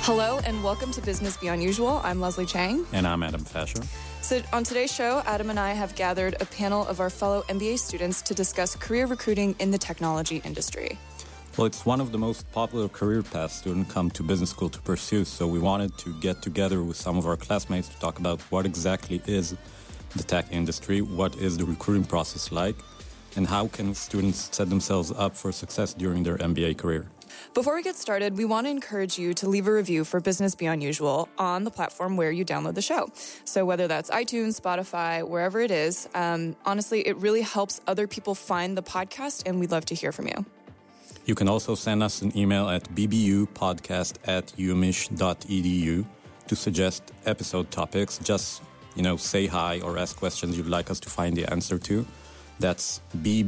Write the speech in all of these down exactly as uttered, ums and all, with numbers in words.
Hello and welcome to Business Beyond Usual. I'm Leslie Chang. And I'm Adam Fasher. So on today's show, Adam and I have gathered a panel of our fellow M B A students to discuss career recruiting in the technology industry. Well, it's one of the most popular career paths students come to business school to pursue, so we wanted to get together with some of our classmates to talk about what exactly is the tech industry, what is the recruiting process like, and how can students set themselves up for success during their M B A career. Before we get started, we want to encourage you to leave a review for Business Beyond Usual on the platform where you download the show. So whether that's iTunes, Spotify, wherever it is, um, honestly, it really helps other people find the podcast, and we'd love to hear from you. You can also send us an email at bbupodcast at umich dot e d u to suggest episode topics. Just, you know, say hi or ask questions you'd like us to find the answer to. That's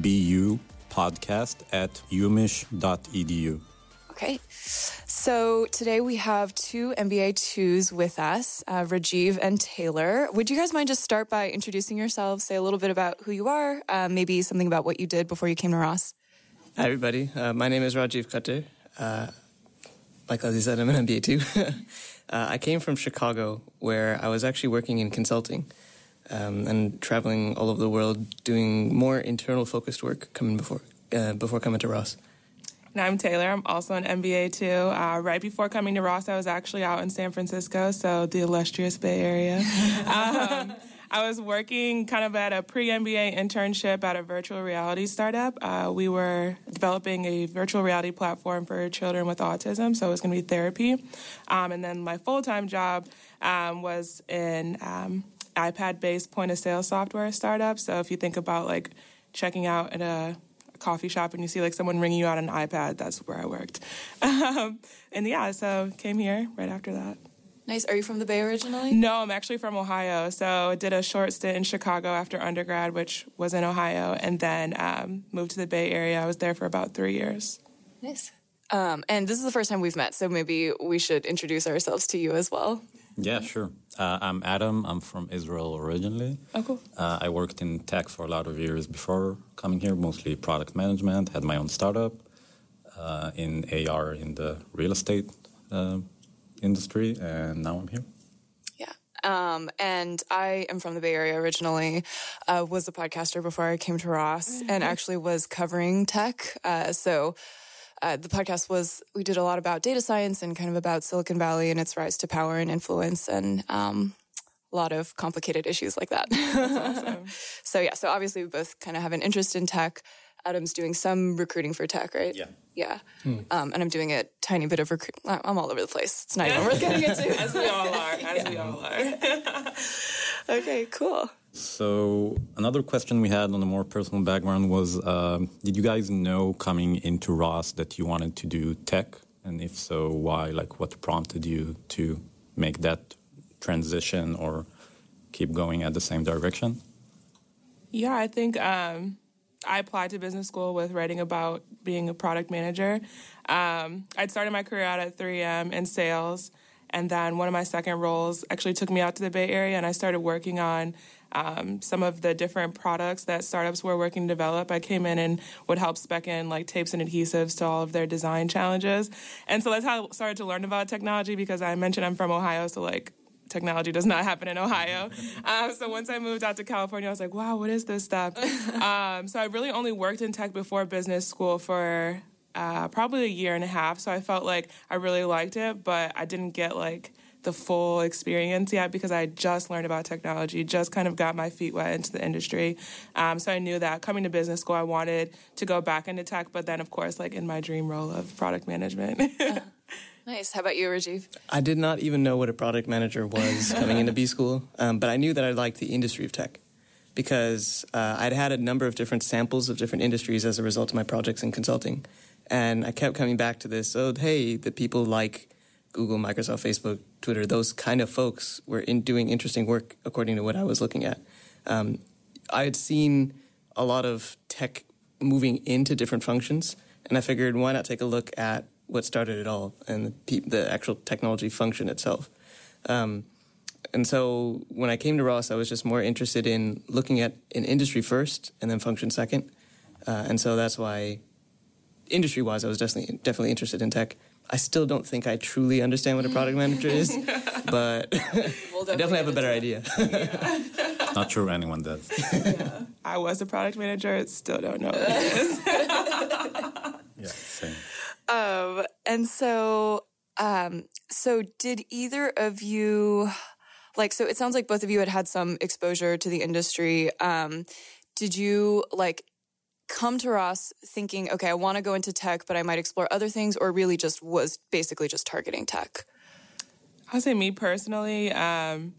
bbupodcast at umich dot e d u. Okay, so today we have two M B A twos with us, uh, Rajiv and Taylor. Would you guys mind just start by introducing yourselves, say a little bit about who you are, uh, maybe something about what you did before you came to Ross? Hi, everybody. Uh, my name is Rajiv Khattar. Uh, like Leslie said, I'm an M B A too. uh, I came from Chicago, where I was actually working in consulting um, and traveling all over the world, doing more internal focused work coming before uh, before coming to Ross. And I'm Taylor. I'm also an M B A too. Uh, right before coming to Ross, I was actually out in San Francisco, so the illustrious Bay Area. um, I was working kind of at a pre-M B A internship at a virtual reality startup. Uh, we were developing a virtual reality platform for children with autism, so it was going to be therapy. Um, and then my full-time job um, was in um, iPad-based point-of-sale software startup. So if you think about like checking out at a coffee shop and you see like someone ringing you out on an iPad, that's where I worked. Um, and yeah, so came here right after that. Nice. Are you from the Bay originally? No, I'm actually from Ohio. So I did a short stint in Chicago after undergrad, which was in Ohio, and then um, moved to the Bay Area. I was there for about three years. Nice. Um, and this is the first time we've met, so maybe we should introduce ourselves to you as well. Yeah, sure. Uh, I'm Adam. I'm from Israel originally. Oh, cool. Uh, I worked in tech for a lot of years before coming here, mostly product management, had my own startup uh, in A R in the real estate uh, industry, and now I'm here. Yeah. Um, and I am from the Bay Area originally, uh, was a podcaster before I came to Ross, mm-hmm. and actually was covering tech. Uh, so uh, the podcast was, we did a lot about data science and kind of about Silicon Valley and its rise to power and influence, and um, a lot of complicated issues like that. That's awesome. So yeah, so obviously we both kind of have an interest in tech. Adam's doing some recruiting for tech, right? Yeah. Yeah. Hmm. Um, and I'm doing a tiny bit of recruit. I'm all over the place. It's not even worth getting into. As we all are. As yeah. we all are. Okay, cool. So another question we had on a more personal background was, um, did you guys know coming into Ross that you wanted to do tech? And if so, why? Like, what prompted you to make that transition or keep going at the same direction? Yeah, I think um, I applied to business school with writing about being a product manager. Um, I'd started my career out at three M in sales, and then one of my second roles actually took me out to the Bay Area, and I started working on um, some of the different products that startups were working to develop. I came in and would help spec in like tapes and adhesives to all of their design challenges. And so that's how I started to learn about technology, because I mentioned I'm from Ohio, so like technology does not happen in Ohio. Um, so once I moved out to California, I was like, wow, what is this stuff? um, so I really only worked in tech before business school for uh, probably a year and a half. So I felt like I really liked it, but I didn't get like the full experience yet because I just learned about technology, just kind of got my feet wet into the industry. Um, so I knew that coming to business school, I wanted to go back into tech, but then of course, like in my dream role of product management. uh, nice. How about you, Rajiv? I did not even know what a product manager was coming into B school, um, but I knew that I liked the industry of tech because uh, I'd had a number of different samples of different industries as a result of my projects in consulting. And I kept coming back to this, oh, hey, the people like Google, Microsoft, Facebook, Twitter, those kind of folks were in doing interesting work according to what I was looking at. Um, I had seen a lot of tech moving into different functions, and I figured why not take a look at what started it all and the, pe- the actual technology function itself. Um, and so when I came to Ross, I was just more interested in looking at an industry first and then function second. Uh, and so that's why industry-wise, I was definitely definitely interested in tech. I still don't think I truly understand what a product manager is, but We'll I definitely have a better idea. Not sure anyone does. Yeah. I was a product manager, still don't know what it is. Yeah, same. Um, and so, um, so did either of you, like, so it sounds like both of you had had some exposure to the industry. Um, did you, like, come to Ross thinking, okay, I want to go into tech, but I might explore other things, or really just was basically just targeting tech? I'll say me personally, um,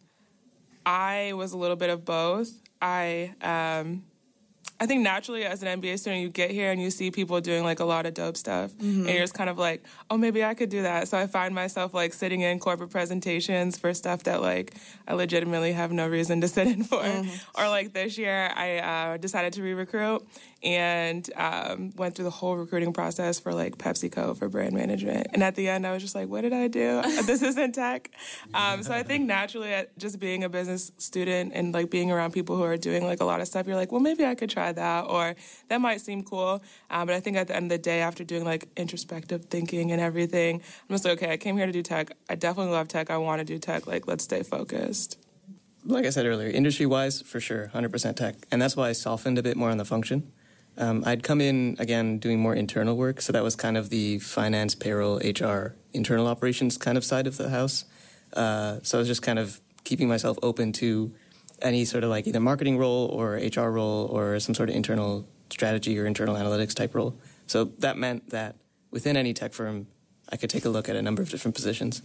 I was a little bit of both. I um, I think naturally as an M B A student, you get here and you see people doing like a lot of dope stuff. Mm-hmm. And you're just kind of like, oh, maybe I could do that. So I find myself like sitting in corporate presentations for stuff that like I legitimately have no reason to sit in for. Mm-hmm. Or like this year, I uh, decided to re-recruit and um, went through the whole recruiting process for like PepsiCo for brand management. And at the end, I was just like, what did I do? This isn't tech. Um, so I think naturally just being a business student and like being around people who are doing like a lot of stuff, you're like, well, maybe I could try that, or that might seem cool. Um, but I think at the end of the day, after doing like introspective thinking and everything, I'm just like, okay, I came here to do tech. I definitely love tech. I want to do tech. Like, let's stay focused. Like I said earlier, industry-wise, for sure, one hundred percent tech. And that's why I softened a bit more on the function. Um, I'd come in, again, doing more internal work. So that was kind of the finance, payroll, H R, internal operations kind of side of the house. Uh, so I was just kind of keeping myself open to any sort of like either marketing role or H R role or some sort of internal strategy or internal analytics type role. So that meant that within any tech firm, I could take a look at a number of different positions.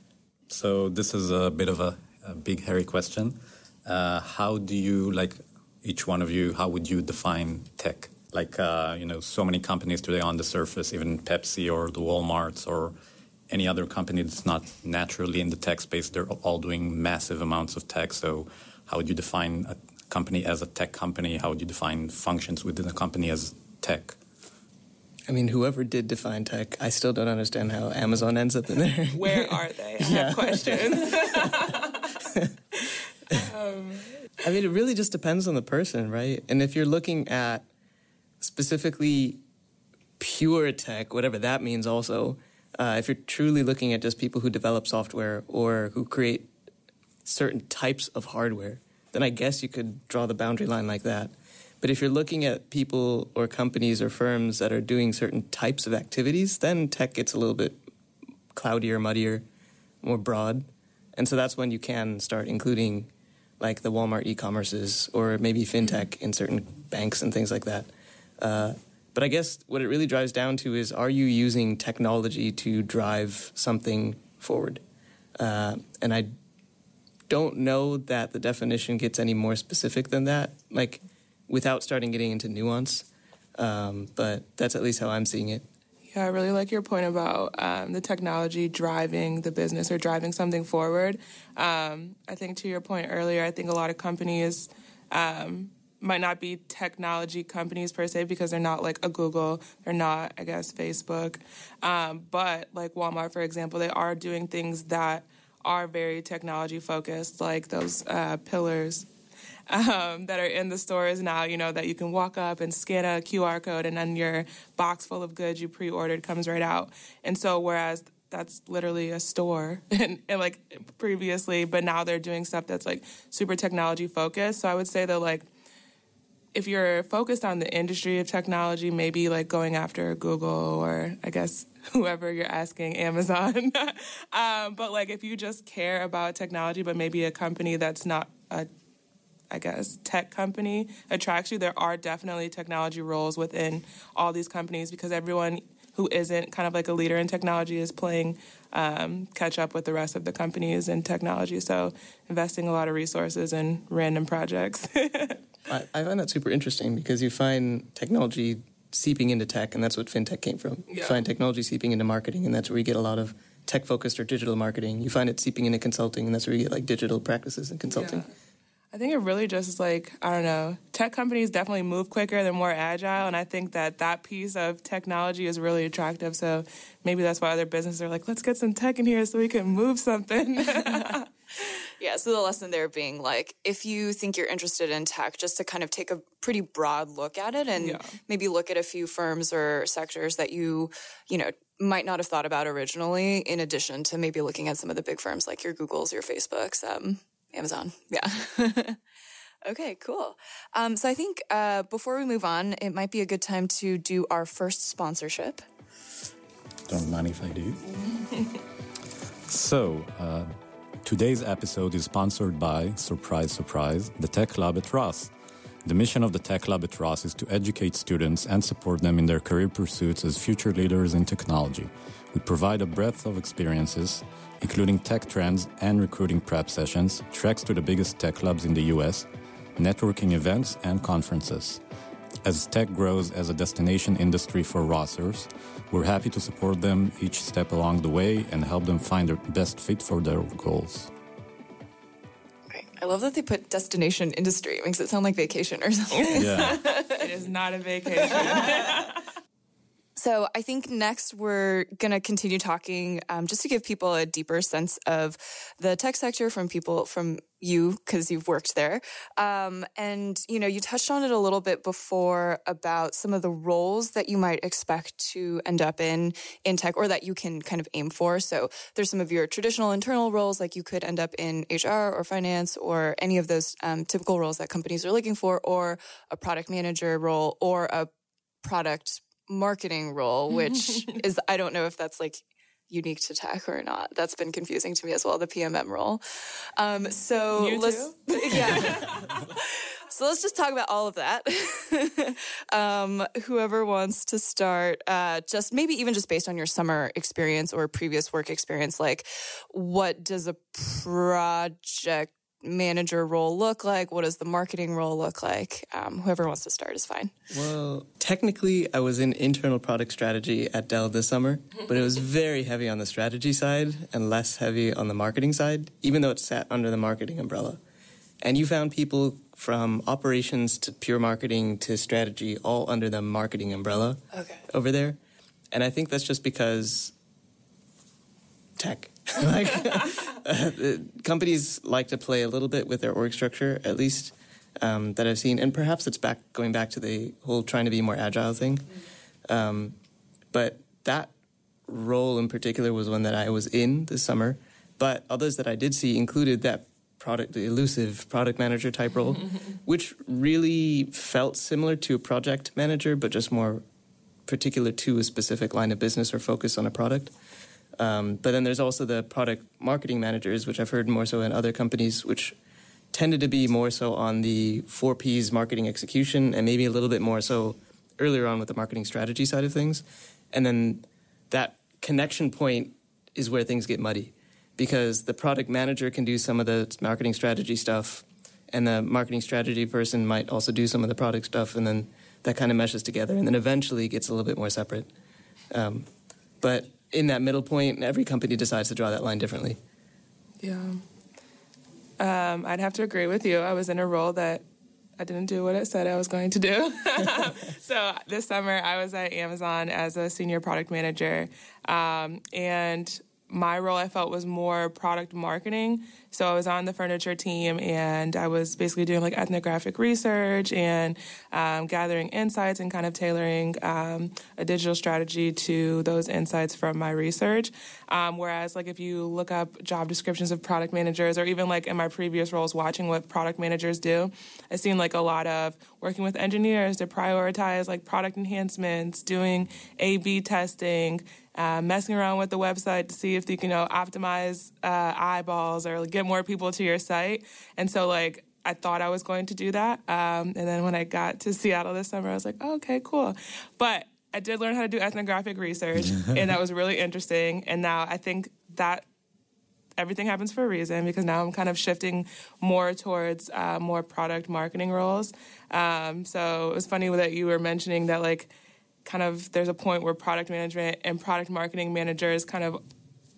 So this is a bit of a, a big, hairy question. Uh, how do you, like, each one of you, how would you define tech? Like, uh, you know, so many companies today on the surface, even Pepsi or the Walmarts or any other company that's not naturally in the tech space, they're all doing massive amounts of tech. So how would you define a company as a tech company? How would you define functions within a company as tech? I mean, whoever did define tech, I still don't understand how Amazon ends up in there. Where are they? I have questions. um, I mean, it really just depends on the person, right? And if you're looking at specifically pure tech, whatever that means also, uh, if you're truly looking at just people who develop software or who create certain types of hardware, then I guess you could draw the boundary line like that. But if you're looking at people or companies or firms that are doing certain types of activities, then tech gets a little bit cloudier, muddier, more broad. And so that's when you can start including like the Walmart e-commerces or maybe fintech in certain banks and things like that. Uh, but I guess what it really drives down to is, are you using technology to drive something forward? Uh, and I don't know that the definition gets any more specific than that, like without starting getting into nuance. Um, but that's at least how I'm seeing it. Yeah, I really like your point about um, the technology driving the business or driving something forward. Um, I think to your point earlier, I think a lot of companies um, might not be technology companies per se because they're not like a Google, they're not, I guess, Facebook. Um, but like Walmart, for example, they are doing things that are very technology focused, like those uh, pillars um, that are in the stores now, you know, that you can walk up and scan a Q R code and then your box full of goods you pre-ordered comes right out. And so whereas that's literally a store and, and like previously, but now they're doing stuff that's like super technology focused. So I would say that like if you're focused on the industry of technology, maybe like going after Google or I guess whoever you're asking, Amazon. um, but like if you just care about technology, but maybe a company that's not a, I guess, tech company attracts you, there are definitely technology roles within all these companies because everyone who isn't kind of like a leader in technology is playing um, catch up with the rest of the companies in technology. So investing a lot of resources in random projects. I, I find that super interesting because you find technology seeping into tech, and that's what fintech came from. Yeah. You find technology seeping into marketing, and that's where you get a lot of tech-focused or digital marketing. You find it seeping into consulting, and that's where you get like digital practices and consulting. Yeah. I think it really just is like, I don't know, tech companies definitely move quicker, they're more agile, and I think that that piece of technology is really attractive. So maybe that's why other businesses are like, let's get some tech in here so we can move something. Yeah, so the lesson there being like, if you think you're interested in tech, just to kind of take a pretty broad look at it and Yeah. maybe look at a few firms or sectors that you, you know, might not have thought about originally, in addition to maybe looking at some of the big firms like your Googles, your Facebooks, um, Amazon. Yeah. Okay, cool. Um, so I think uh, before we move on, it might be a good time to do our first sponsorship. Don't mind if I do. So, uh, today's episode is sponsored by, surprise, surprise, the Tech Lab at Ross. The mission of the Tech Lab at Ross is to educate students and support them in their career pursuits as future leaders in technology. We provide a breadth of experiences, including tech trends and recruiting prep sessions, treks to the biggest tech labs in the U S, networking events, and conferences. As tech grows as a destination industry for Rossers, we're happy to support them each step along the way and help them find their best fit for their goals. Right. I love that they put destination industry. It makes it sound like vacation or something. Yeah. It is not a vacation. So I think next we're going to continue talking um, just to give people a deeper sense of the tech sector from people from you, because you've worked there. Um, and, you know, you touched on it a little bit before about some of the roles that you might expect to end up in in tech, or that you can kind of aim for. So there's some of your traditional internal roles, like you could end up in H R or finance or any of those um, typical roles that companies are looking for, or a product manager role, or a product marketing role, which is, I don't know if that's like unique to tech or not. That's been confusing to me as well, the P M M role. Um, so You let's, too? yeah. So let's just talk about all of that. um, whoever wants to start, uh, just maybe even just based on your summer experience or previous work experience, like what does a project manager role look like? What does the marketing role look like? Um, whoever wants to start is fine. Well, technically, I was in internal product strategy at Dell this summer, but it was very heavy on the strategy side and less heavy on the marketing side, even though it sat under the marketing umbrella. And you found people from operations to pure marketing to strategy all under the marketing umbrella Okay. over there. And I think that's just because tech. like uh, companies like to play a little bit with their org structure, at least um, that I've seen, and perhaps it's back going back to the whole trying to be more agile thing. Um, but that role in particular was one that I was in this summer. But others that I did see included that product, the elusive product manager type role, which really felt similar to a project manager, but just more particular to a specific line of business or focus on a product. Um, but then there's also the product marketing managers, which I've heard more so in other companies, which tended to be more so on the four Ps marketing execution and maybe a little bit more so earlier on with the marketing strategy side of things. And then that connection point is where things get muddy, because the product manager can do some of the marketing strategy stuff and the marketing strategy person might also do some of the product stuff, and then that kind of meshes together and then eventually gets a little bit more separate. Um, but in that middle point, every company decides to draw that line differently. Yeah. Um, I'd have to agree with you. I was in a role that I didn't do what it said I was going to do. So this summer, I was at Amazon as a senior product manager. Um, and my role, I felt, was more product marketing. So I was on the furniture team, and I was basically doing like ethnographic research and um, gathering insights and kind of tailoring um, a digital strategy to those insights from my research. Um, whereas like if you look up job descriptions of product managers, or even like in my previous roles watching what product managers do, I've seen like a lot of working with engineers to prioritize like product enhancements, doing A B testing, Uh, messing around with the website to see if you can, you know, optimize uh, eyeballs or get more people to your site. And so, like, I thought I was going to do that. Um, and then when I got to Seattle this summer, I was like, oh, okay, cool. But I did learn how to do ethnographic research, and that was really interesting. And now I think that everything happens for a reason, because now I'm kind of shifting more towards uh, more product marketing roles. Um, so it was funny that you were mentioning that, like, kind of there's a point where product management and product marketing managers kind of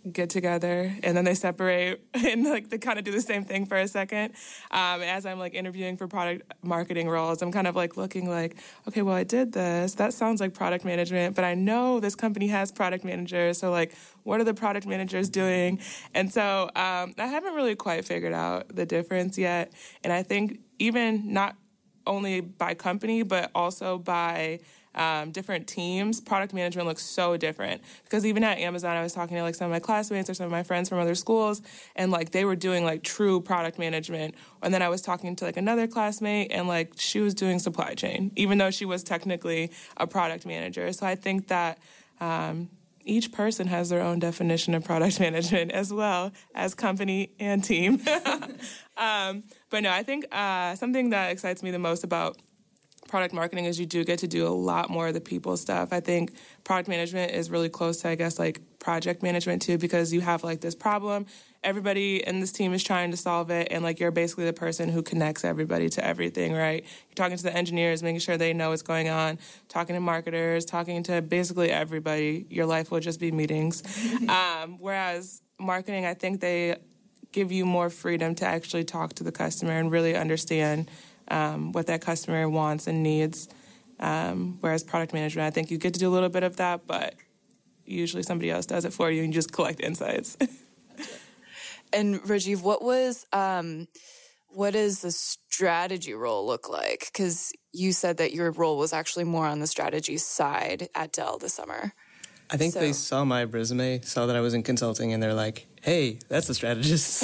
get together and then they separate and like they kind of do the same thing for a second. Um, as I'm like interviewing for product marketing roles, I'm kind of like looking like, okay, well, I did this. That sounds like product management, but I know this company has product managers. So like, what are the product managers doing? And so um, I haven't really quite figured out the difference yet. And I think even not only by company, but also by Um, different teams, product management looks so different. Because even at Amazon, I was talking to like some of my classmates or some of my friends from other schools, and like they were doing like true product management. And then I was talking to like another classmate, and like she was doing supply chain, even though she was technically a product manager. So I think that um, each person has their own definition of product management as well as company and team. um, but no, I think uh, something that excites me the most about product marketing is you do get to do a lot more of the people stuff. I think product management is really close to, I guess, like project management too, because you have like this problem. Everybody in this team is trying to solve it, and like you're basically the person who connects everybody to everything, right? You're talking to the engineers, making sure they know what's going on, talking to marketers, talking to basically everybody. Your life will just be meetings. um, whereas marketing, I think they give you more freedom to actually talk to the customer and really understand Um, what that customer wants and needs. Um, whereas product management, I think you get to do a little bit of that, but usually somebody else does it for you and you just collect insights. And Rajiv, what was, um, what does the strategy role look like? Because you said that your role was actually more on the strategy side at Dell this summer. I think so. they saw my resume, saw that I was in consulting, and they're like, hey, that's a strategist.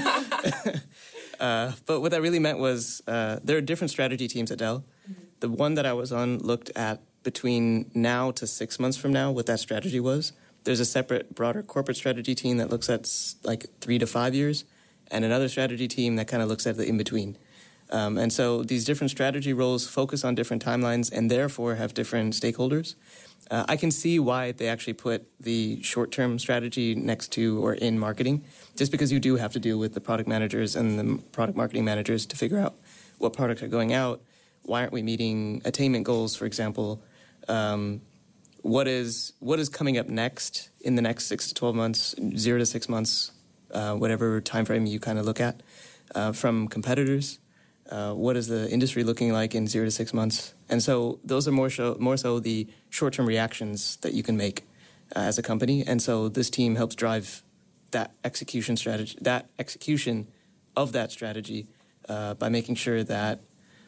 Uh, but what that really meant was uh, there are different strategy teams at Dell. Mm-hmm. The one that I was on looked at between now to six months from now what that strategy was. There's a separate, broader corporate strategy team that looks at like three to five years, and another strategy team that kind of looks at the in-between. Um, and so these different strategy roles focus on different timelines and therefore have different stakeholders. Uh, I can see why they actually put the short-term strategy next to or in marketing, just because you do have to deal with the product managers and the product marketing managers to figure out what products are going out, why aren't we meeting attainment goals, for example, um, what is what is coming up next in the next six to twelve months, zero to six months, uh, whatever time frame you kind of look at, uh, from competitors. Uh, what is the industry looking like in zero to six months? And so those are more so, more so the short-term reactions that you can make uh, as a company. And so this team helps drive that execution strategy, that execution of that strategy uh, by making sure that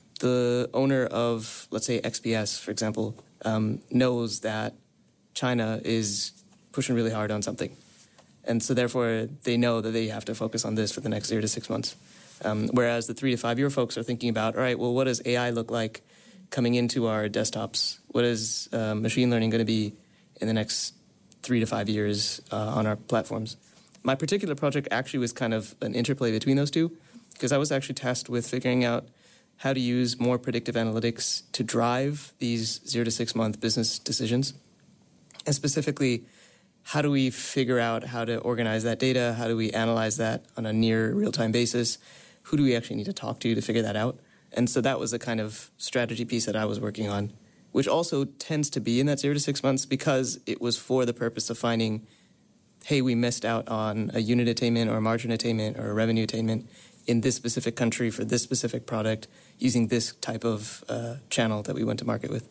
the owner of, let's say, X P S, for example, um, knows that China is pushing really hard on something. And so therefore they know that they have to focus on this for the next zero to six months. Um, whereas the three to five year folks are thinking about, all right, well, what does A I look like coming into our desktops? What is uh, machine learning going to be in the next three to five years uh, on our platforms? My particular project actually was kind of an interplay between those two, because I was actually tasked with figuring out how to use more predictive analytics to drive these zero to six month business decisions. And specifically, how do we figure out how to organize that data? How do we analyze that on a near real-time basis? Who do we actually need to talk to to figure that out? And so that was the kind of strategy piece that I was working on, which also tends to be in that zero to six months because it was for the purpose of finding, hey, we missed out on a unit attainment or a margin attainment or a revenue attainment in this specific country for this specific product using this type of uh, channel that we went to market with.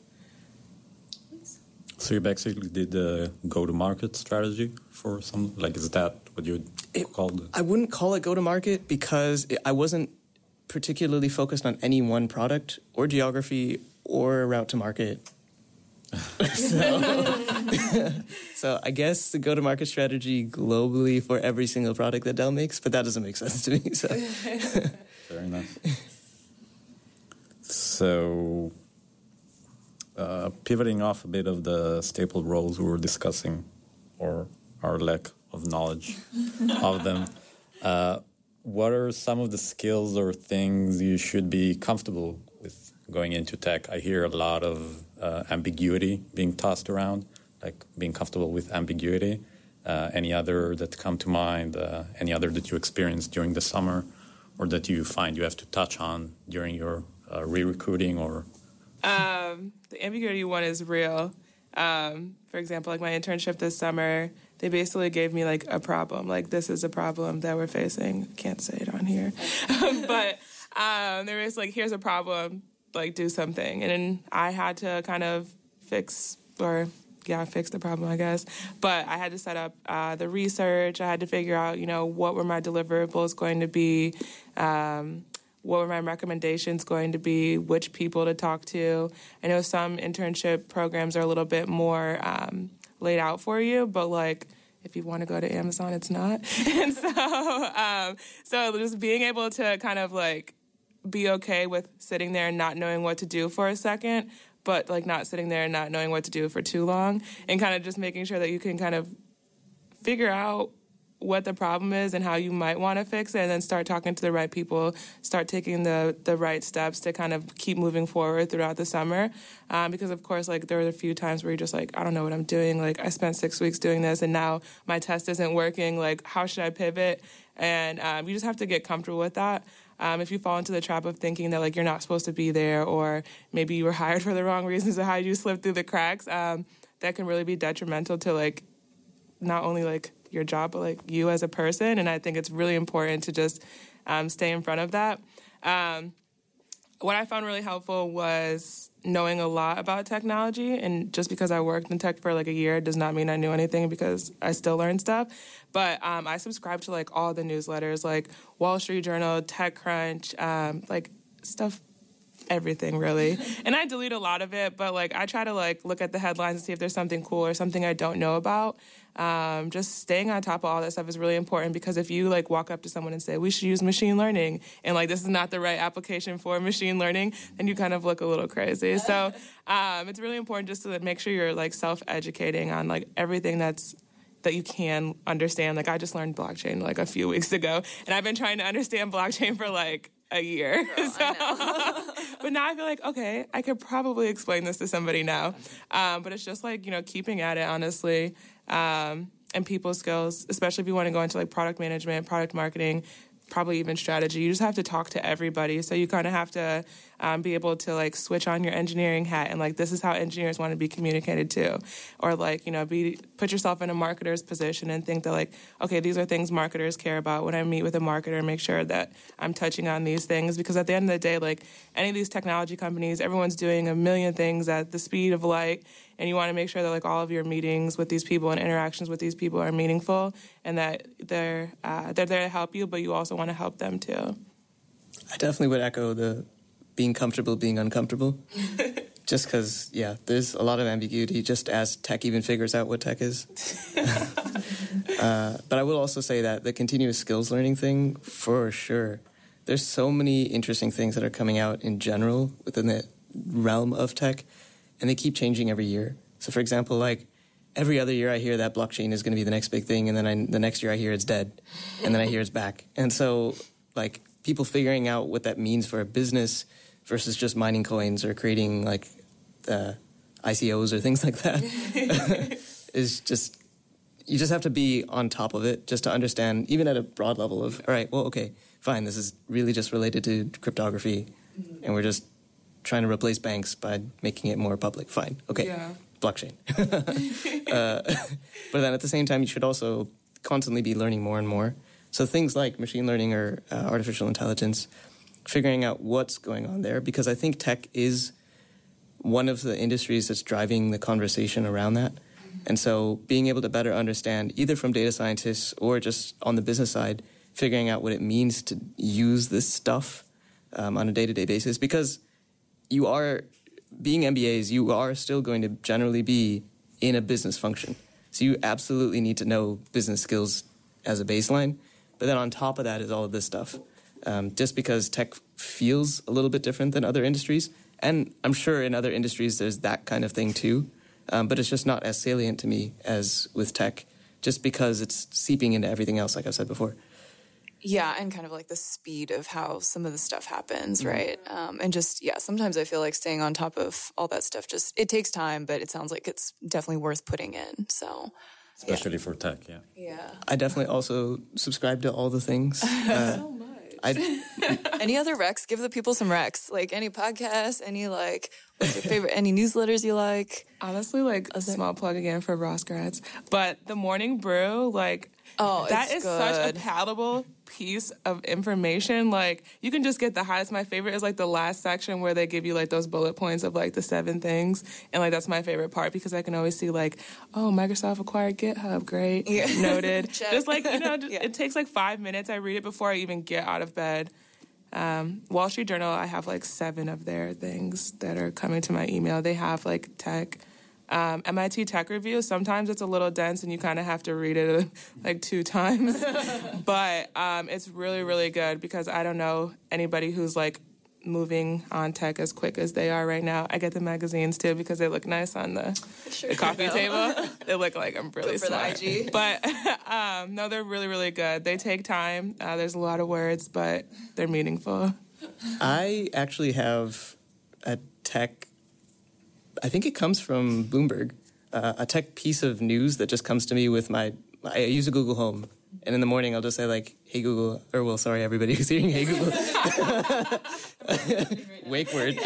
So you basically did the go-to-market strategy for some, like, is that what you would call it? I wouldn't call it go-to-market because it, I wasn't particularly focused on any one product or geography or route to market. so, so I guess the go-to-market strategy globally for every single product that Dell makes, but that doesn't make sense to me. So. Fair enough. So, uh, pivoting off a bit of the staple roles we were discussing, or our lack of knowledge of them, uh, what are some of the skills or things you should be comfortable with going into tech? I hear a lot of uh, ambiguity being tossed around, like being comfortable with ambiguity. Uh, any other that come to mind, uh, any other that you experienced during the summer, or that you find you have to touch on during your uh, re-recruiting? Or um, the ambiguity one is real. Um, for example, like my internship this summer, they basically gave me like a problem. Like, this is a problem that we're facing. Can't say it on here. But um, they were just like, here's a problem, like do something. And then I had to kind of fix or yeah, fix the problem, I guess. But I had to set up uh, the research. I had to figure out, you know, what were my deliverables going to be, um, what were my recommendations going to be, which people to talk to. I know some internship programs are a little bit more um, laid out for you, but like if you want to go to Amazon, it's not. And so, um, so just being able to kind of like be okay with sitting there and not knowing what to do for a second, but like not sitting there and not knowing what to do for too long, and kind of just making sure that you can kind of figure out what the problem is and how you might want to fix it, and then start talking to the right people, start taking the, the right steps to kind of keep moving forward throughout the summer. Um, because, of course, like there were a few times where you're just like, I don't know what I'm doing. Like, I spent six weeks doing this, and now my test isn't working. Like, how should I pivot? And um, you just have to get comfortable with that. Um, if you fall into the trap of thinking that, like, you're not supposed to be there, or maybe you were hired for the wrong reasons, or how you slip through the cracks, um, that can really be detrimental to, like, not only, like, your job, but, like, you as a person. And I think it's really important to just um, stay in front of that. Um, what I found really helpful was knowing a lot about technology. And just because I worked in tech for, like, a year does not mean I knew anything, because I still learn stuff. But um, I subscribe to, like, all the newsletters, like Wall Street Journal, TechCrunch, um, like, stuff, everything, really. And I delete a lot of it, but, like, I try to, like, look at the headlines and see if there's something cool or something I don't know about. Um, just staying on top of all that stuff is really important, because if you, like, walk up to someone and say, we should use machine learning, and, like, this is not the right application for machine learning, then you kind of look a little crazy. So um, it's really important just to make sure you're, like, self-educating on, like, everything that's that you can understand. Like, I just learned blockchain, like, a few weeks ago, and I've been trying to understand blockchain for, like, a year. Girl, so, but now I feel like, okay, I could probably explain this to somebody now. Um, but it's just like, you know, keeping at it, honestly, um, and people skills, especially if you want to go into like product management, product marketing, probably even strategy. You just have to talk to everybody. So you kind of have to um, be able to like switch on your engineering hat and like, this is how engineers want to be communicated to. Or like, you know, be put yourself in a marketer's position and think that like, okay, these are things marketers care about. When I meet with a marketer, make sure that I'm touching on these things, because at the end of the day, like any of these technology companies, everyone's doing a million things at the speed of light. And you want to make sure that like all of your meetings with these people and interactions with these people are meaningful, and that they're uh, they're there to help you, but you also want to help them too. I definitely would echo the being comfortable being uncomfortable. Just because, yeah, there's a lot of ambiguity just as tech even figures out what tech is. uh, but I will also say that the continuous skills learning thing, for sure, there's so many interesting things that are coming out in general within the realm of tech, and they keep changing every year. So, for example, like, every other year I hear that blockchain is going to be the next big thing, and then I, the next year I hear it's dead, and then I hear it's back. And so, like, people figuring out what that means for a business versus just mining coins or creating, like, uh, I C Os or things like that is just, you just have to be on top of it just to understand, even at a broad level of, all right, well, okay, fine, this is really just related to cryptography, and we're just trying to replace banks by making it more public. Fine, okay, yeah. Blockchain. uh, but then at the same time, you should also constantly be learning more and more. So things like machine learning or uh, artificial intelligence, figuring out what's going on there, because I think tech is one of the industries that's driving the conversation around that. And so being able to better understand, either from data scientists or just on the business side, figuring out what it means to use this stuff um, on a day-to-day basis, because you are, being M B As, you are still going to generally be in a business function. So you absolutely need to know business skills as a baseline. But then on top of that is all of this stuff. Um, just because tech feels a little bit different than other industries, and I'm sure in other industries there's that kind of thing too, um, but it's just not as salient to me as with tech, just because it's seeping into everything else, like I've said before. Yeah, and kind of like the speed of how some of the stuff happens, mm-hmm. right? Um, and just, yeah, sometimes I feel like staying on top of all that stuff, just, it takes time, but it sounds like it's definitely worth putting in, so... Especially yeah. for tech, yeah. Yeah. I definitely also subscribe to all the things. Uh, so much. I, Any other recs? Give the people some recs. Like any podcasts, any like, what's your favorite, any newsletters you like? Honestly, like a small plug again for Ross grads. But the Morning Brew, like, Oh, that it's is good. such a palatable piece of information. Like, you can just get the highlights. My favorite is like the last section where they give you like those bullet points of like the seven things. And like, that's my favorite part because I can always see like, oh, Microsoft acquired GitHub. Great. Yeah. Noted. Check. Just like, you know, just, Yeah. it takes like five minutes. I read it before I even get out of bed. Um, Wall Street Journal, I have like seven of their things that are coming to my email. They have like tech. Um, M I T Tech Review, sometimes it's a little dense and you kind of have to read it like two times. But um, it's really, really good because I don't know anybody who's like moving on tech as quick as they are right now. I get the magazines too because they look nice on the, Sure the coffee do. table. They look like I'm really Good for the smart. I G. But um, no, they're really, really good. They take time. Uh, there's a lot of words, but they're meaningful. I actually have a tech, I think it comes from Bloomberg, uh, a tech piece of news that just comes to me with my, I use a Google Home. And in the morning, I'll just say like, hey, Google, or well, sorry, everybody who's hearing, hey, Google. Wake word.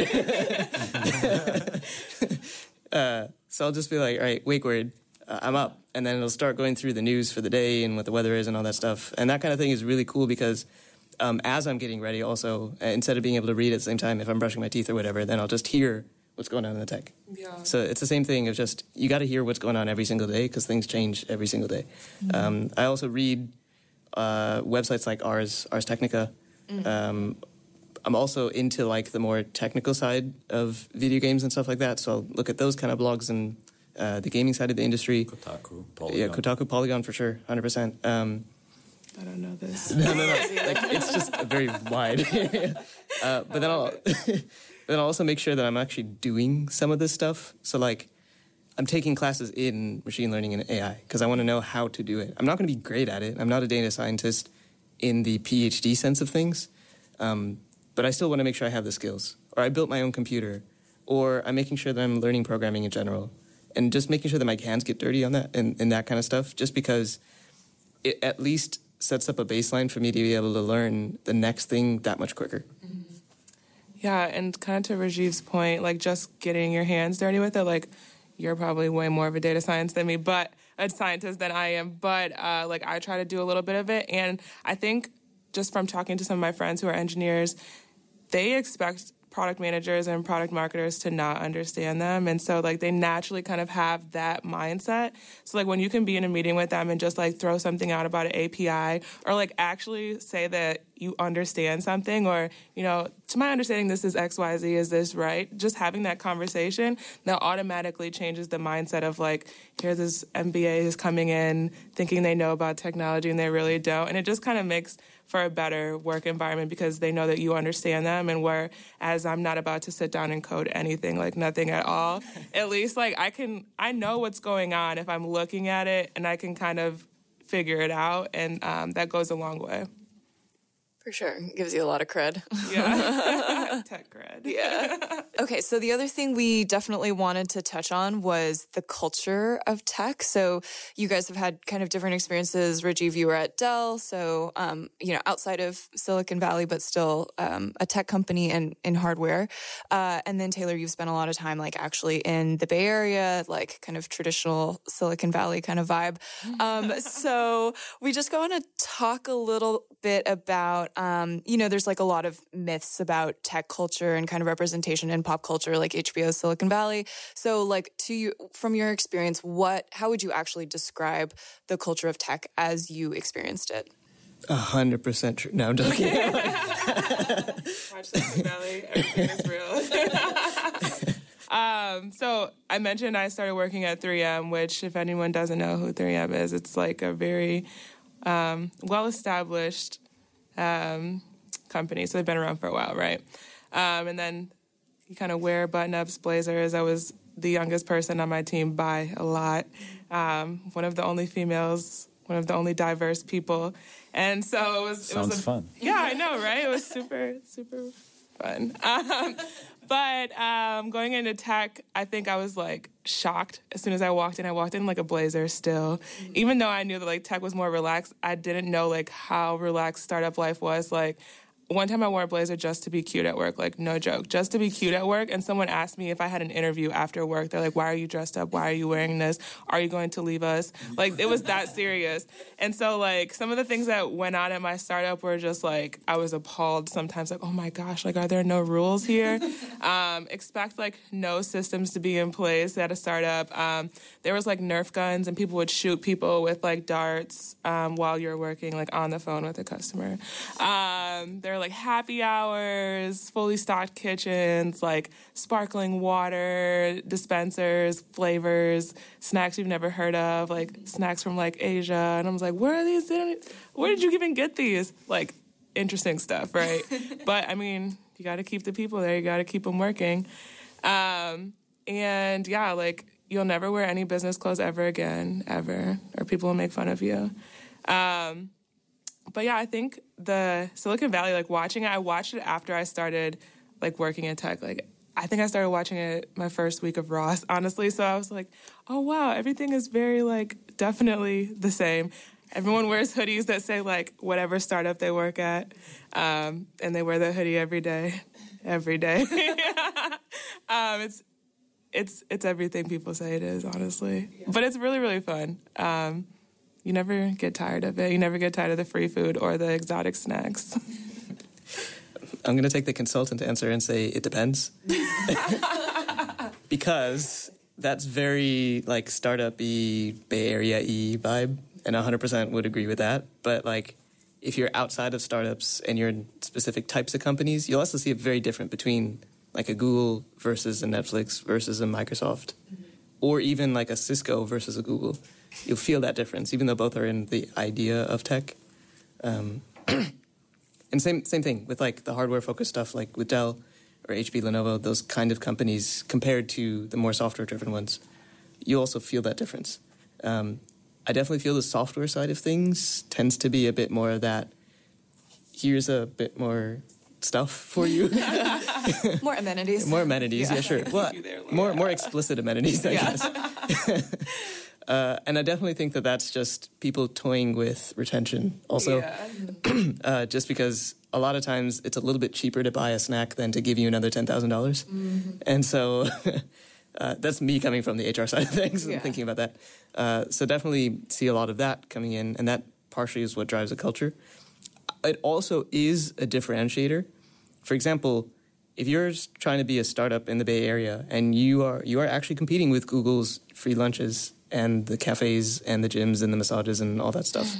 uh, so I'll just be like, all right, wake word, uh, I'm up. And then it'll start going through the news for the day and what the weather is and all that stuff. And that kind of thing is really cool because um, as I'm getting ready also, uh, instead of being able to read at the same time, if I'm brushing my teeth or whatever, then I'll just hear what's going on in the tech. Yeah. So it's the same thing of just, you got to hear what's going on every single day because things change every single day. Mm-hmm. Um, I also read uh, websites like Ars, Ars Technica. Mm-hmm. Um, I'm also into like the more technical side of video games and stuff like that. So I'll look at those kind of blogs and uh, the gaming side of the industry. Kotaku, Polygon. Yeah, Kotaku, Polygon for sure, one hundred percent. Um, I don't know this. no, no, no. Like, it's just very wide. uh, but then I'll... Then I'll also make sure that I'm actually doing some of this stuff. So, like, I'm taking classes in machine learning and A I because I want to know how to do it. I'm not going to be great at it. I'm not a data scientist in the PhD sense of things. Um, but I still want to make sure I have the skills. Or I built my own computer. Or I'm making sure that I'm learning programming in general. And just making sure that my hands get dirty on that and, and that kind of stuff. Just because it at least sets up a baseline for me to be able to learn the next thing that much quicker. Yeah, and kind of to Rajiv's point, like just getting your hands dirty with it, like you're probably way more of a data science than me, but a scientist than I am. But uh, like I try to do a little bit of it. And I think just from talking to some of my friends who are engineers, they expect product managers and product marketers to not understand them. And so like they naturally kind of have that mindset. So like when you can be in a meeting with them and just like throw something out about an A P I or like actually say that you understand something or, you know, to my understanding, this is X Y Z, is this right? Just having that conversation that automatically changes the mindset of like, here this M B A is coming in thinking they know about technology and they really don't. And it just kind of makes for a better work environment because they know that you understand them. And whereas I'm not about to sit down and code anything, like nothing at all, at least like I can, I know what's going on if I'm looking at it and I can kind of figure it out. And um, that goes a long way. For sure. Gives you a lot of cred. Yeah. Tech cred. Yeah. Okay, so the other thing we definitely wanted to touch on was the culture of tech. So you guys have had kind of different experiences. Rajiv, you were at Dell, so, um, you know, outside of Silicon Valley, but still um, a tech company and in hardware. Uh, and then Taylor, you've spent a lot of time like actually in the Bay Area, like kind of traditional Silicon Valley kind of vibe. Um, so we just want to talk a little bit about Um, you know, there's like a lot of myths about tech culture and kind of representation in pop culture, like H B O Silicon Valley. So like to you, from your experience, what, how would you actually describe the culture of tech as you experienced it? A hundred percent true. No, I'm joking. Watch Silicon Valley. Everything is real. um, so I mentioned I started working at three M, which if anyone doesn't know who three M is, it's like a very um, well-established Um, company, so they've been around for a while, right? Um, and then you kind of wear button-ups, blazers. I was the youngest person on my team by a lot. Um, one of the only females, one of the only diverse people, and so it was. It Sounds was a, fun. Yeah, I know, right? It was super, super fun. Um, but um, going into tech, I think I was like shocked as soon as I walked in. I walked in like a blazer still. Mm-hmm. Even though I knew that like tech was more relaxed, I didn't know like how relaxed startup life was. Like one time I wore a blazer just to be cute at work, like no joke, just to be cute at work. And someone asked me if I had an interview after work. They're like, why are you dressed up? Why are you wearing this? Are you going to leave us? Like, it was that serious. And so, like, some of the things that went on at my startup were just like, I was appalled sometimes, like, oh my gosh, like, are there no rules here? um, expect, like, no systems to be in place at a startup. Um, there was, like, Nerf guns, and people would shoot people with, like, darts um, while you're working, like, on the phone with a customer. Um, there like happy hours, fully stocked kitchens, like sparkling water dispensers, flavors, snacks you've never heard of, like snacks from like Asia. And I was like, where are these? Where did you even get these? Like interesting stuff, right? But I mean, you got to keep the people there. You got to keep them working. Um, and yeah, like you'll never wear any business clothes ever again, ever, or people will make fun of you. Um, But yeah, I think the Silicon Valley, like watching it, I watched it after I started like working in tech. Like I think I started watching it my first week of Ross, honestly. So I was like, oh wow, everything is very like definitely the same. Everyone wears hoodies that say like whatever startup they work at. Um, and they wear that hoodie every day, every day. um, it's, it's, it's everything people say it is, honestly. Yeah. But it's really, really fun. Um, You never get tired of it. You never get tired of the free food or the exotic snacks. I'm going to take the consultant answer and say it depends. Because that's very, like, startup-y, Bay Area-y vibe, and one hundred percent would agree with that. But, like, if you're outside of startups and you're in specific types of companies, you'll also see it very different between, like, a Google versus a Netflix versus a Microsoft, mm-hmm. or even, like, a Cisco versus a Google. You'll feel that difference, even though both are in the idea of tech. Um, and same same thing with like the hardware-focused stuff, like with Dell or H P, Lenovo, those kind of companies compared to the more software-driven ones. You also feel that difference. Um, I definitely feel the software side of things tends to be a bit more of that, here's a bit more stuff for you. More amenities. More amenities, yeah, yeah sure. Well, more, more explicit amenities, I yeah. guess. Uh, and I definitely think that that's just people toying with retention also. Yeah. uh, just because a lot of times it's a little bit cheaper to buy a snack than to give you another ten thousand dollars. Mm-hmm. And so uh, that's me coming from the H R side of things and yeah. thinking about that. Uh, so definitely see a lot of that coming in, and that partially is what drives a culture. It also is a differentiator. For example, if you're trying to be a startup in the Bay Area and you are you are actually competing with Google's free lunches and the cafes and the gyms and the massages and all that stuff.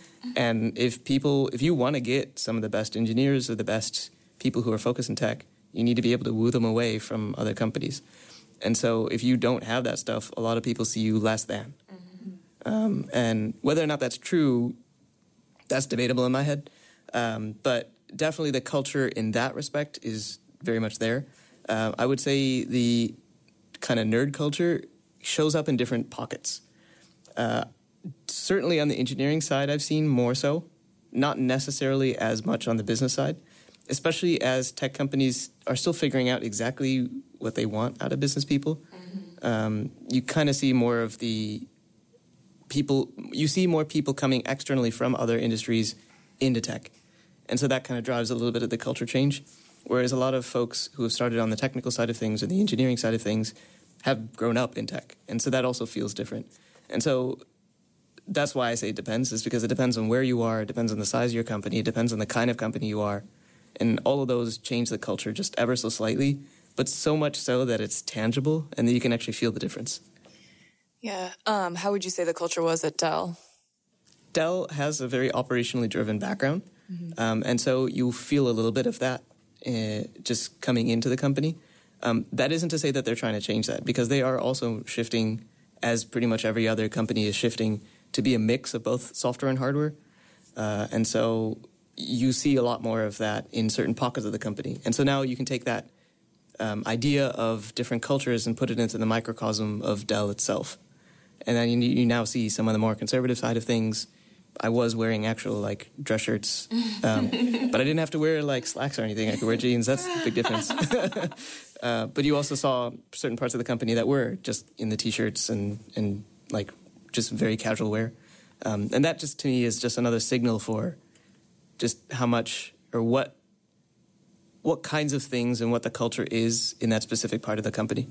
And if people, if you want to get some of the best engineers or the best people who are focused in tech, you need to be able to woo them away from other companies. And so if you don't have that stuff, a lot of people see you less than. Mm-hmm. Um, and whether or not that's true, that's debatable in my head. Um, but definitely the culture in that respect is very much there. Uh, I would say the kind of nerd culture shows up in different pockets. Uh, certainly on the engineering side, I've seen more so, not necessarily as much on the business side, especially as tech companies are still figuring out exactly what they want out of business people. Mm-hmm. Um, you kind of see more of the people, you see more people coming externally from other industries into tech. And so that kind of drives a little bit of the culture change. Whereas a lot of folks who have started on the technical side of things or the engineering side of things have grown up in tech. And so that also feels different. And so that's why I say it depends, is because it depends on where you are, it depends on the size of your company, it depends on the kind of company you are. And all of those change the culture just ever so slightly, but so much so that it's tangible and that you can actually feel the difference. Yeah. Um, how would you say the culture was at Dell? Dell has a very operationally driven background. Mm-hmm. Um, and so you feel a little bit of that uh, just coming into the company. Um, that isn't to say that they're trying to change that, because they are also shifting, as pretty much every other company is shifting, to be a mix of both software and hardware. Uh, and so you see a lot more of that in certain pockets of the company. And so now you can take that um, idea of different cultures and put it into the microcosm of Dell itself. And then you, you now see some of the more conservative side of things. I was wearing actual, like, dress shirts, um, but I didn't have to wear, like, slacks or anything. I could wear jeans. That's a big difference. uh, but you also saw certain parts of the company that were just in the T-shirts and, and like, just very casual wear. Um, and that just, to me, is just another signal for just how much or what what kinds of things and what the culture is in that specific part of the company.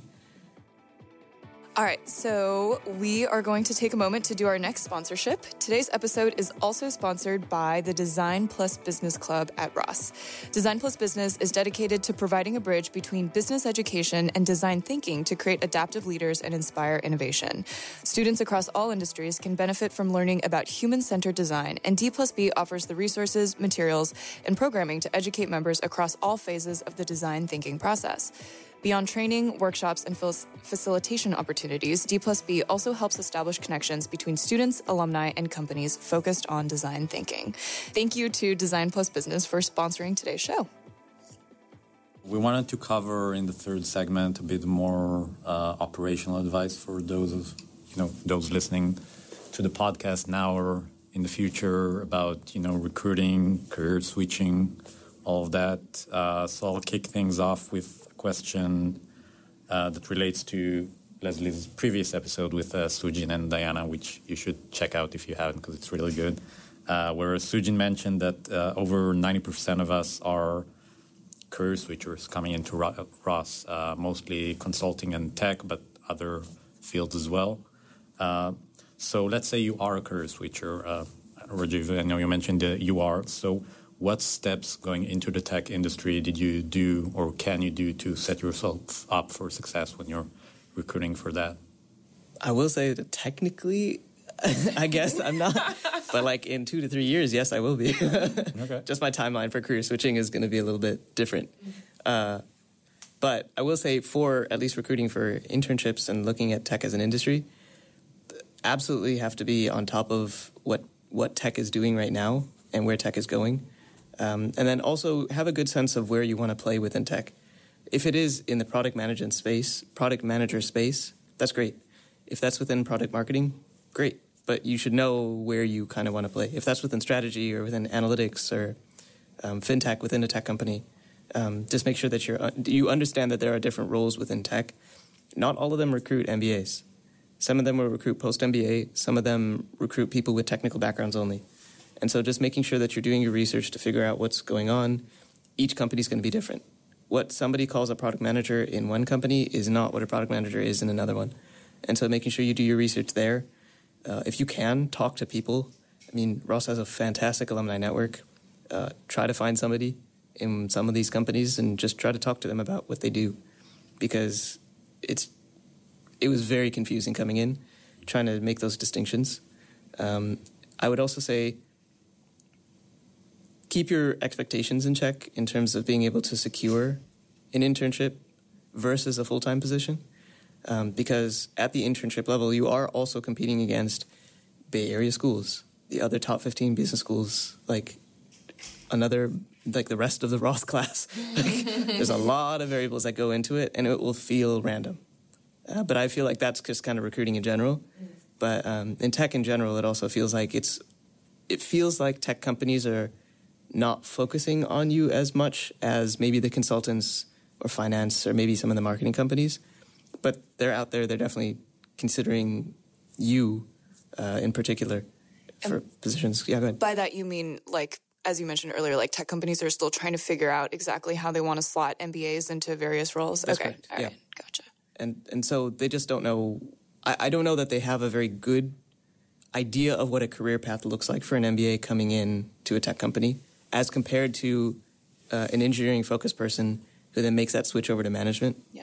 All right, so we are going to take a moment to do our next sponsorship. Today's episode is also sponsored by the Design Plus Business Club at Ross. Design Plus Business is dedicated to providing a bridge between business education and design thinking to create adaptive leaders and inspire innovation. Students across all industries can benefit from learning about human-centered design, and D plus B offers the resources, materials, and programming to educate members across all phases of the design thinking process. Beyond training, workshops, and facilitation opportunities, D plus B also helps establish connections between students, alumni, and companies focused on design thinking. Thank you to Design Plus Business for sponsoring today's show. We wanted to cover in the third segment a bit more uh, operational advice for those of you know those listening to the podcast now or in the future about you know recruiting, career switching, all of that. Uh, so I'll kick things off with question uh, that relates to Leslie's previous episode with uh, Sujin and Diana, which you should check out if you haven't, because it's really good. Uh, where Sujin mentioned that uh, over ninety percent of us are career switchers coming into Ross, uh, mostly consulting and tech, but other fields as well. Uh, so let's say you are a career switcher. Uh, Rajiv, I know you mentioned that you are. So what steps going into the tech industry did you do or can you do to set yourself up for success when you're recruiting for that? I will say that technically, I guess I'm not. But like in two to three years, yes, I will be. Okay. Just my timeline for career switching is going to be a little bit different. Uh, but I will say for at least recruiting for internships and looking at tech as an industry, absolutely have to be on top of what, what tech is doing right now and where tech is going. Um, and then also have a good sense of where you want to play within tech. If it is in the product management space, product manager space, that's great. If that's within product marketing, great. But you should know where you kind of want to play. If that's within strategy or within analytics or um, fintech within a tech company, um, just make sure that you're, uh, you understand that there are different roles within tech. Not all of them recruit M B As. Some of them will recruit post-M B A. Some of them recruit people with technical backgrounds only. And so just making sure that you're doing your research to figure out what's going on. Each company is going to be different. What somebody calls a product manager in one company is not what a product manager is in another one. And so making sure you do your research there. Uh, if you can, talk to people. I mean, Ross has a fantastic alumni network. Uh, try to find somebody in some of these companies and just try to talk to them about what they do. Because it's it was very confusing coming in, trying to make those distinctions. Um, I would also say, keep your expectations in check in terms of being able to secure an internship versus a full-time position. Um, because at the internship level, you are also competing against Bay Area schools, the other top fifteen business schools, like another, like the rest of the Ross class. Like, there's a lot of variables that go into it, and it will feel random. Uh, but I feel like that's just kind of recruiting in general. But um, in tech in general, it also feels like it's, it feels like tech companies are not focusing on you as much as maybe the consultants or finance or maybe some of the marketing companies. But they're out there, they're definitely considering you uh, in particular for and positions. Yeah, go ahead. By that you mean, like, as you mentioned earlier, like tech companies are still trying to figure out exactly how they want to slot M B As into various roles? That's okay, correct. all Yeah. right, gotcha. And and so they just don't know, I, I don't know that they have a very good idea of what a career path looks like for an M B A coming in to a tech company, as compared to uh, an engineering-focused person who then makes that switch over to management. Yeah.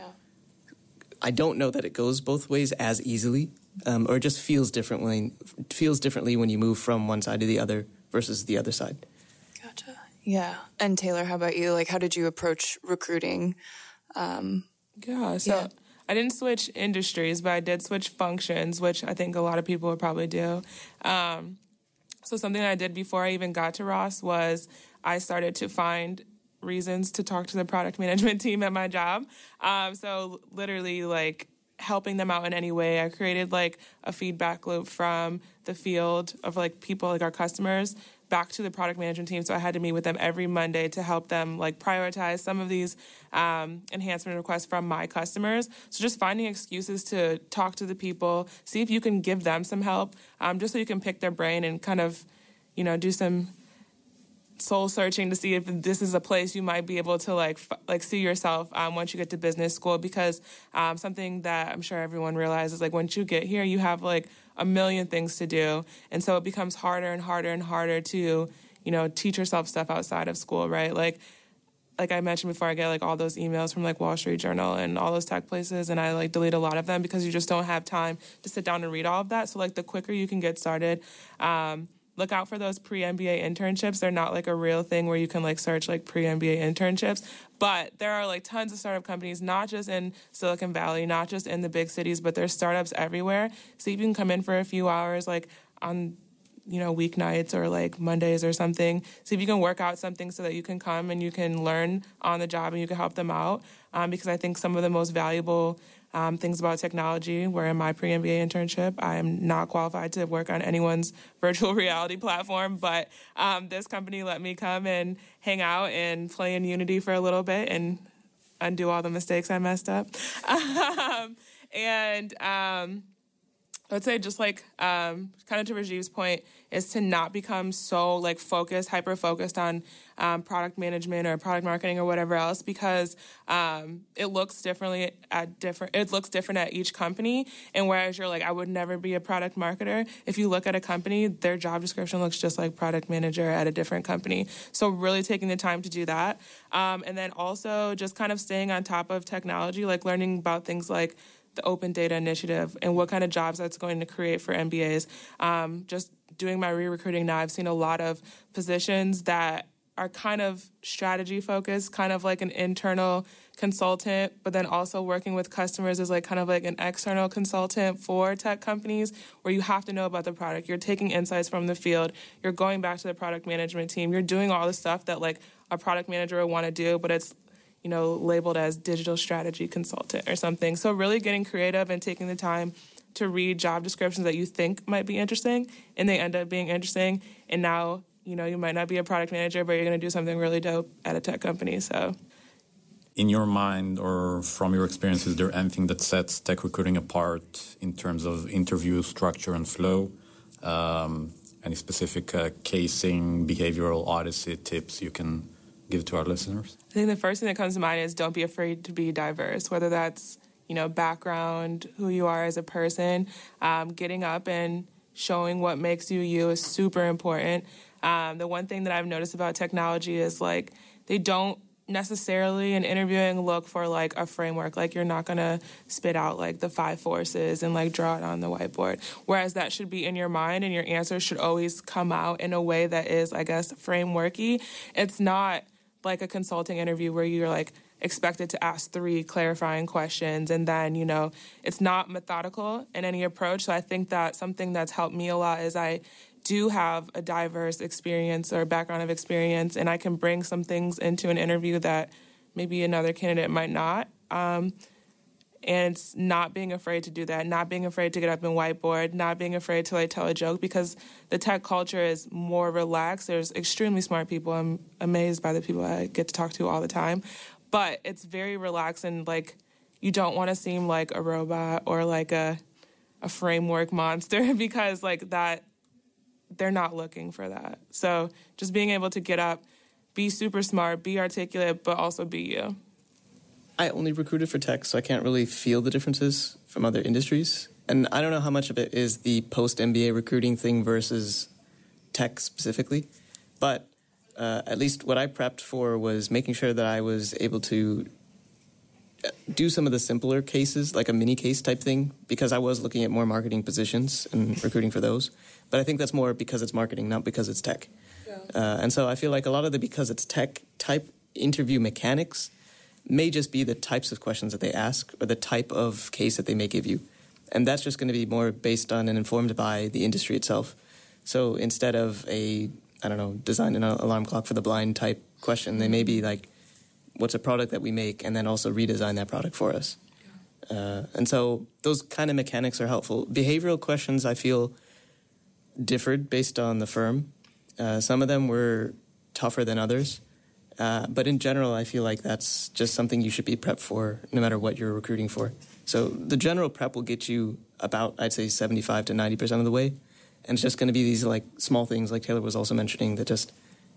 I don't know that it goes both ways as easily, um, or it just feels differently, feels differently when you move from one side to the other versus the other side. Gotcha. Yeah. And Taylor, how about you? Like, how did you approach recruiting? Um, yeah, so yeah. I didn't switch industries, but I did switch functions, which I think a lot of people would probably do. Um, so something I did before I even got to Ross was I started to find reasons to talk to the product management team at my job. Um, so literally, like, helping them out in any way. I created, like, a feedback loop from the field of, like, people, like our customers, back to the product management team. So I had to meet with them every Monday to help them, like, prioritize some of these um, enhancement requests from my customers. So just finding excuses to talk to the people, see if you can give them some help, um, just so you can pick their brain and kind of, you know, do some soul searching to see if this is a place you might be able to like f- like see yourself um, once you get to business school, because um, something that I'm sure everyone realizes, like once you get here, you have like a million things to do, and so it becomes harder and harder and harder to, you know, teach yourself stuff outside of school, right? Like like I mentioned before, I get like all those emails from like Wall Street Journal and all those tech places, and I like delete a lot of them because you just don't have time to sit down and read all of that. So like the quicker you can get started, um, look out for those pre-M B A internships. They're not like a real thing where you can like search like pre-M B A internships, but there are like tons of startup companies, not just in Silicon Valley, not just in the big cities, but there's startups everywhere. So you can come in for a few hours like on, you know, weeknights or like Mondays or something. See if you can work out something so that you can come and you can learn on the job and you can help them out. Um, because I think some of the most valuable Um, things about technology, where in my pre-M B A internship, I am not qualified to work on anyone's virtual reality platform, but um, this company let me come and hang out and play in Unity for a little bit and undo all the mistakes I messed up. um, and um, I would say just like um, kind of to Rajiv's point is to not become so like focused, hyper-focused on um, product management or product marketing or whatever else, because um, it looks differently at different, it looks different at each company. And whereas you're like, I would never be a product marketer, if you look at a company, their job description looks just like product manager at a different company. So really taking the time to do that. Um, and then also just kind of staying on top of technology, like learning about things like the Open Data Initiative and what kind of jobs that's going to create for M B As. Um, just doing my re-recruiting now, I've seen a lot of positions that are kind of strategy focused, kind of like an internal consultant, but then also working with customers as like kind of like an external consultant for tech companies, where you have to know about the product. You're taking insights from the field. You're going back to the product management team. You're doing all the stuff that like a product manager would want to do, but it's, you know, labeled as digital strategy consultant or something. So really getting creative and taking the time to read job descriptions that you think might be interesting, and they end up being interesting. And now, you know, you might not be a product manager, but you're going to do something really dope at a tech company. So, in your mind or from your experience, is there anything that sets tech recruiting apart in terms of interview structure and flow? Um, any specific uh, casing, behavioral odyssey tips you can give to our listeners? I think the first thing that comes to mind is don't be afraid to be diverse, whether that's, you know, background, who you are as a person. Um, getting up and showing what makes you you is super important. Um, the one thing that I've noticed about technology is like they don't necessarily in interviewing look for like a framework. Like you're not going to spit out like the five forces and like draw it on the whiteboard. Whereas that should be in your mind, and your answers should always come out in a way that is, I guess, frameworky. It's not like a consulting interview where you're like expected to ask three clarifying questions, and then, you know, it's not methodical in any approach. So I think that something that's helped me a lot is I do have a diverse experience or background of experience, and I can bring some things into an interview that maybe another candidate might not. Um, and it's not being afraid to do that, not being afraid to get up and whiteboard, not being afraid to like tell a joke, because the tech culture is more relaxed. There's extremely smart people. I'm amazed by the people I get to talk to all the time. But it's very relaxed, and like you don't want to seem like a robot or like a a framework monster, because like that, they're not looking for that. So just being able to get up, be super smart, be articulate, but also be you. I only recruited for tech, so I can't really feel the differences from other industries. And I don't know how much of it is the post-M B A recruiting thing versus tech specifically. But uh, at least what I prepped for was making sure that I was able to do some of the simpler cases, like a mini case type thing, because I was looking at more marketing positions and recruiting for those. But I think that's more because it's marketing, not because it's tech. Yeah. Uh, and so I feel like a lot of the because it's tech type interview mechanics may just be the types of questions that they ask or the type of case that they may give you. And that's just going to be more based on and informed by the industry itself. So instead of a, I don't know, design an alarm clock for the blind type question, they may be like, what's a product that we make, and then also redesign that product for us. Yeah. Uh, and so those kind of mechanics are helpful. Behavioral questions, I feel, differed based on the firm. Uh, some of them were tougher than others. Uh, but in general, I feel like that's just something you should be prepped for no matter what you're recruiting for. So the general prep will get you about, I'd say, seventy-five to ninety percent of the way. And it's just going to be these like small things like Taylor was also mentioning that just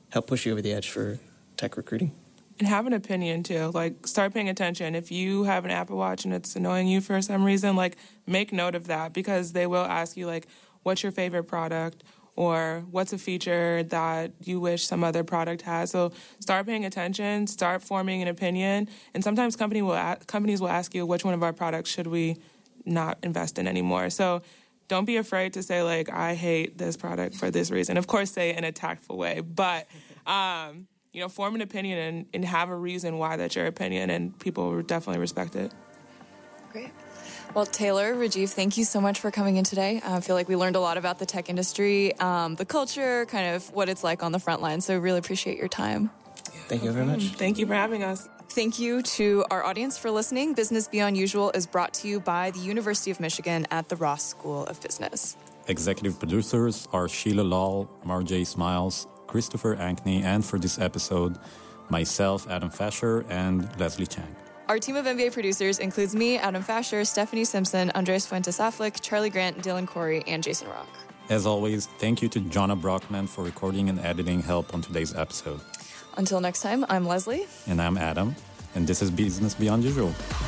help push you over the edge for tech recruiting. And have an opinion, too. Like, start paying attention. If you have an Apple Watch and it's annoying you for some reason, like, make note of that, because they will ask you, like, what's your favorite product, or what's a feature that you wish some other product has. So start paying attention, start forming an opinion, and sometimes company will a- companies will ask you, which one of our products should we not invest in anymore? So don't be afraid to say, like, I hate this product for this reason. Of course, say it in a tactful way, but... Um, You know, form an opinion and, and have a reason why that's your opinion, and people will definitely respect it. Great. Well, Taylor, Rajiv, thank you so much for coming in today. I feel like we learned a lot about the tech industry, um, the culture, kind of what it's like on the front line. So really appreciate your time. Thank you very much. Thank you for having us. Thank you to our audience for listening. Business Beyond Usual is brought to you by the University of Michigan at the Ross School of Business. Executive producers are Sheila Lal, Marjay Smiles, Christopher Ankney, and for this episode, myself, Adam Fasher, and Leslie Chang. Our team of M B A producers includes me, Adam Fasher, Stephanie Simpson, Andres Fuentes-Affleck, Charlie Grant, Dylan Corey, and Jason Rock. As always, thank you to Jonna Brockman for recording and editing help on today's episode. Until next time, I'm Leslie. And I'm Adam, and this is Business Beyond Usual.